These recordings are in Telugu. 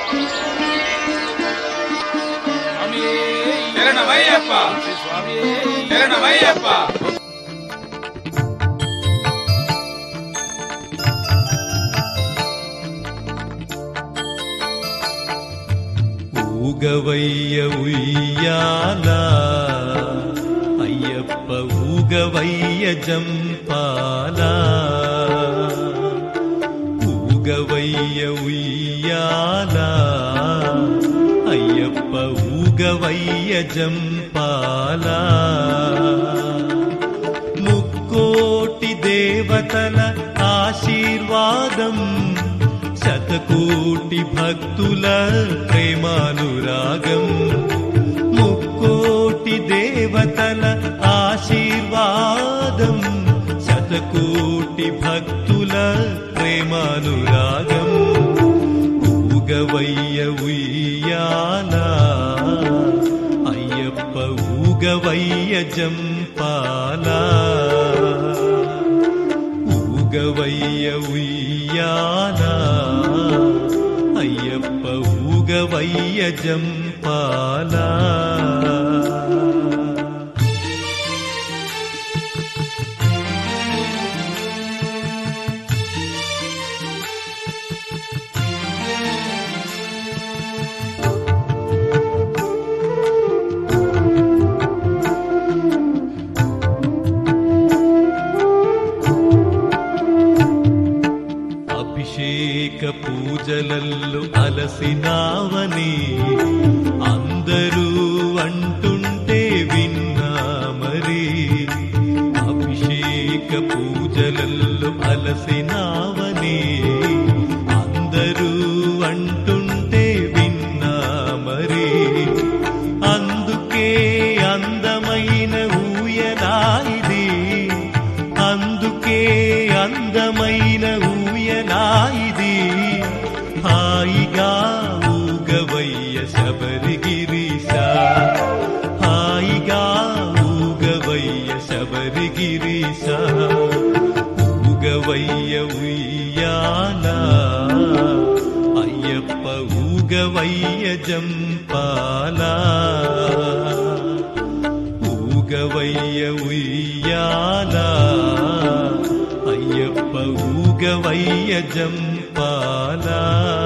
శరణమయ్యప్ప శరణమయ్యప్ప. ఊగవయ్య ఉయ్యాలా అయ్యప్ప ఊగవయ్య జంపాలా ఊగవయ్య ఉయ్యాలా అయ్యప్ప ఊగవయ్య జంపాలా ముక్కోటి దేవతల ఆశీర్వాదం శతకోటి భక్తుల ప్రేమానురాగం ముక్కోటి దేవతల ఆశీర్వాదం శతకోటి భక్తుల ప్రేమానురాగం ఊగవయ్య ఉయ్యాలా అయ్యప్ప ఊగవయ్య జంపాలా ఊగవయ్య ఉయ్యాలా అయ్యప్ప ఊగవయ్య జంపాలా. అభిషేక పూజలల్లో అలసినావని అందరూ అంటుంటే విన్నా మరి అభిషేక పూజలల్లో అలసినావని అందరూ అంటుంటే విన్నా మరి అందుకే అందమైన ఊయలా ఇది అందుకే అందమైన ఊయలా ఇది హాయిగా ఊగవయ్య శబరిగిరీశ హాయిగా ఊగవయ్య శబరిగిరీశ ఊగవయ్య ఉయ్యాలా అయ్యప్ప ఊగవయ్య జంపాలా ఊగవయ్య ఉయ్యాలా అయ్యప్ప ఊగవయ్య జంపాలా.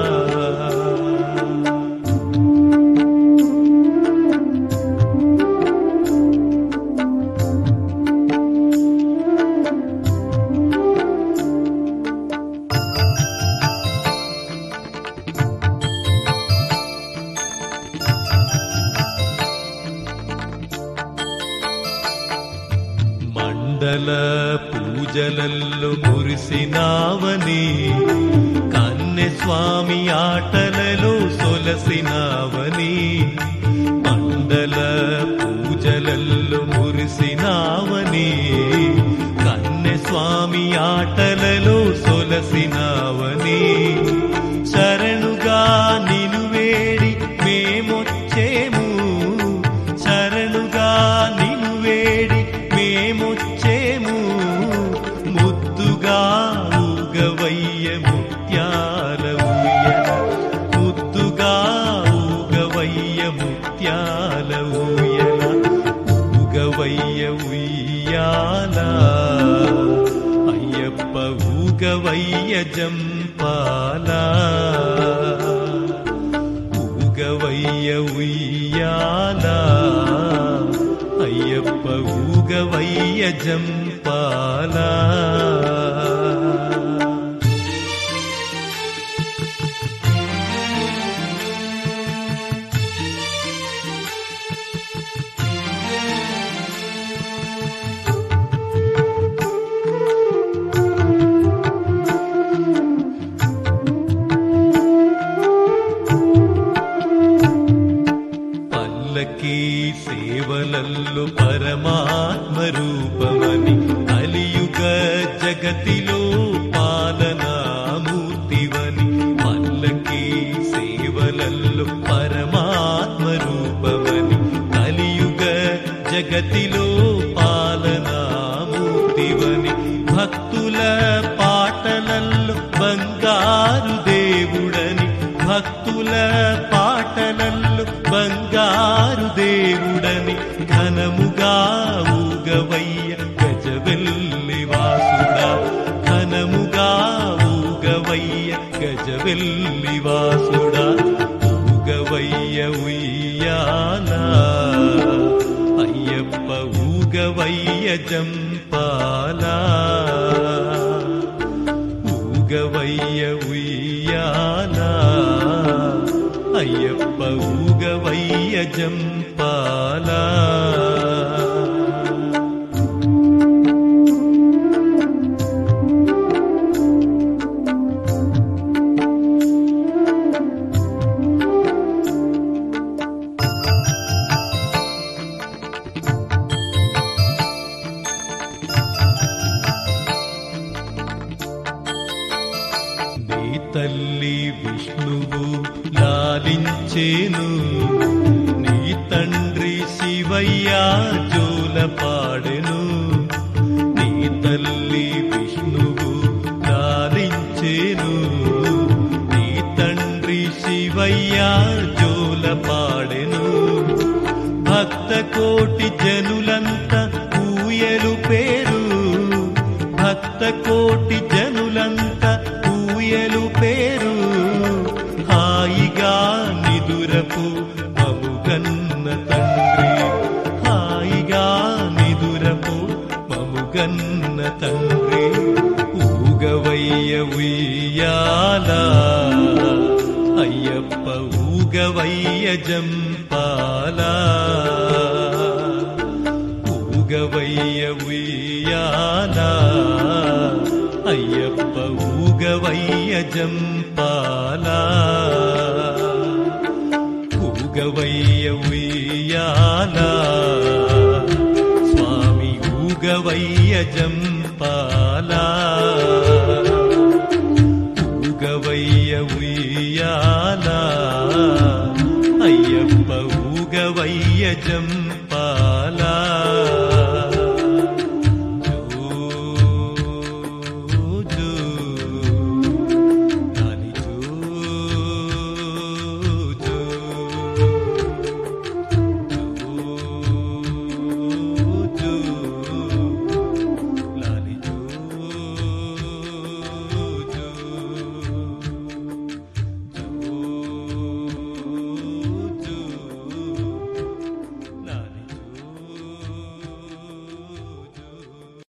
మండల పూజలల్లో మురిసినావని కన్నె స్వామి ఆటలలో సొలసినావని మండల పూజలల్లో మురిసినావని కన్నె స్వామి ఆటలలో సొలసినావని శరణుగా నిను వేడి మేమొచ్చేము శరణుగా నిను వేడి మేమొచ్చేము ముద్దుగా ఊగవయ్య ముత్యాల ఊయల ముద్దుగా ఊగవయ్య ముత్యాల ఊయల ఊగవయ్య ఉయ్యాలా అయ్యప్ప ఊగవయ్య జంపాలా ఊగవయ్య ఉయ్యాలా అయ్యప్ప ఊగవయ్య జంపాలా. పల్లకీ సేవలల్లో పరమాత్మ రూపమని కలియుగ జగతిలో పాలనామూర్తివని పల్లకీ సేవలల్లో పరమాత్మ రూపమని కలియుగ జగతిలో పాలనామూర్తివని భక్తుల పాటలల్లో బంగారు దేవుడని భక్తుల భక్తుల పాటలల్లు బంగారు దేవుడని ఘనముగా ఊగవయ్య గజవెల్లి వాసుడా ఘనముగా ఊగవయ్య గజవెల్లి వాసుడా ఊగవయ్య ఉయ్యాల అయ్యప్ప ఊగవయ్య జంపాలా ఊగవయ్య ఉయ్యాల అయ్యప్ప ఊగవయ్య జంపాలా తల్లి విష్ణువు లాలించేను నీ తండ్రి శివయ్య జోల పాడెను నీ తల్లి విష్ణువు లాలించేను నీ తండ్రి శివయ్య జోల పాడెను భక్త కోటి జనులంతా ఊయలు పేరు భక్త కోటి జనులంతా ఊయలు పేరు హాయిగా నిదురపు మముగన్న తండ్రి హాయిగా నిదురపు మముగన్న తండ్రి ఊగవయ్య ఉయ్యాల అయ్యప్ప ఊగవయ్య జంపాలా ఊగవయ్య ఉయ్యాల అయ్యప్ప ఊగవయ్య జంపాలా ఊగవయ్య ఉయ్యాల స్వామి ఊగవయ్య జంపాలా ఊగవయ్య ఉయ్యాల అయ్యప్ప ఊగవయ్య జంపాలా